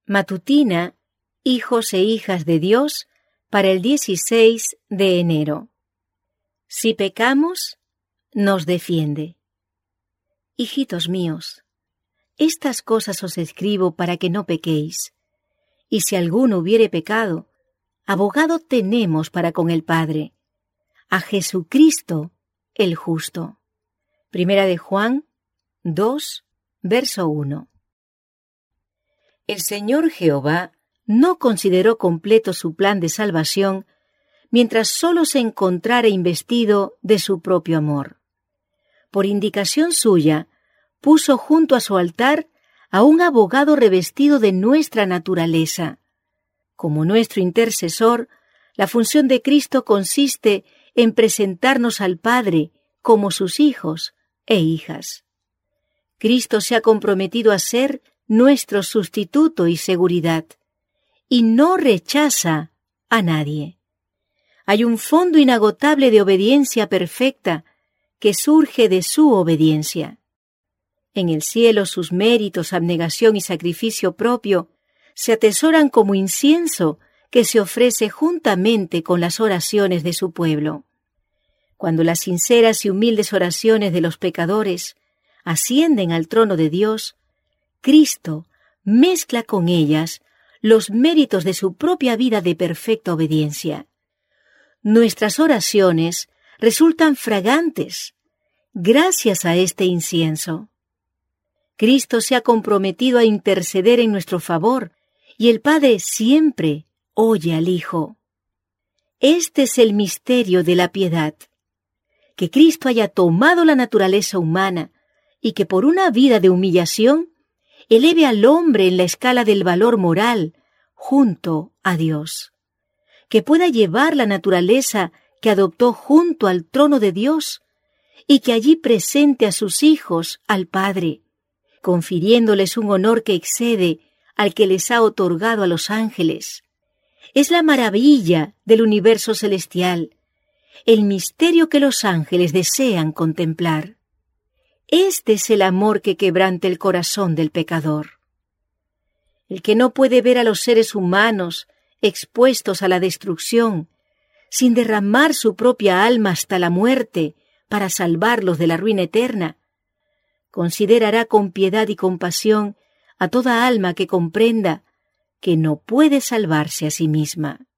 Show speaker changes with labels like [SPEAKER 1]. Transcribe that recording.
[SPEAKER 1] Matutina, hijos e hijas de Dios, para el 16 de enero. Si pecamos, nos defiende. Hijitos míos, estas cosas os escribo para que no pequéis. Y si alguno hubiere pecado, abogado tenemos para con el Padre, a Jesucristo el justo. Primera de Juan 2, verso 1. El Señor Jehová no consideró completo su plan de salvación mientras sólo se encontrara investido de su propio amor. Por indicación suya, puso junto a su altar a un abogado revestido de nuestra naturaleza. Como nuestro intercesor, la función de Cristo consiste en presentarnos al Padre como sus hijos e hijas. Cristo se ha comprometido a ser nuestro sustituto y seguridad, y no rechaza a nadie. Hay un fondo inagotable de obediencia perfecta que surge de su obediencia. En el cielo sus méritos, abnegación y sacrificio propio se atesoran como incienso que se ofrece juntamente con las oraciones de su pueblo. Cuando las sinceras y humildes oraciones de los pecadores ascienden al trono de Dios, Cristo mezcla con ellas los méritos de su propia vida de perfecta obediencia. Nuestras oraciones resultan fragantes gracias a este incienso. Cristo se ha comprometido a interceder en nuestro favor y el Padre siempre oye al Hijo. Este es el misterio de la piedad, que Cristo haya tomado la naturaleza humana y que por una vida de humillación eleve al hombre en la escala del valor moral junto a Dios, que pueda llevar la naturaleza que adoptó junto al trono de Dios y que allí presente a sus hijos al Padre, confiriéndoles un honor que excede al que les ha otorgado a los ángeles. Es la maravilla del universo celestial, el misterio que los ángeles desean contemplar. Este es el amor que quebranta el corazón del pecador. El que no puede ver a los seres humanos expuestos a la destrucción, sin derramar su propia alma hasta la muerte para salvarlos de la ruina eterna, considerará con piedad y compasión a toda alma que comprenda que no puede salvarse a sí misma.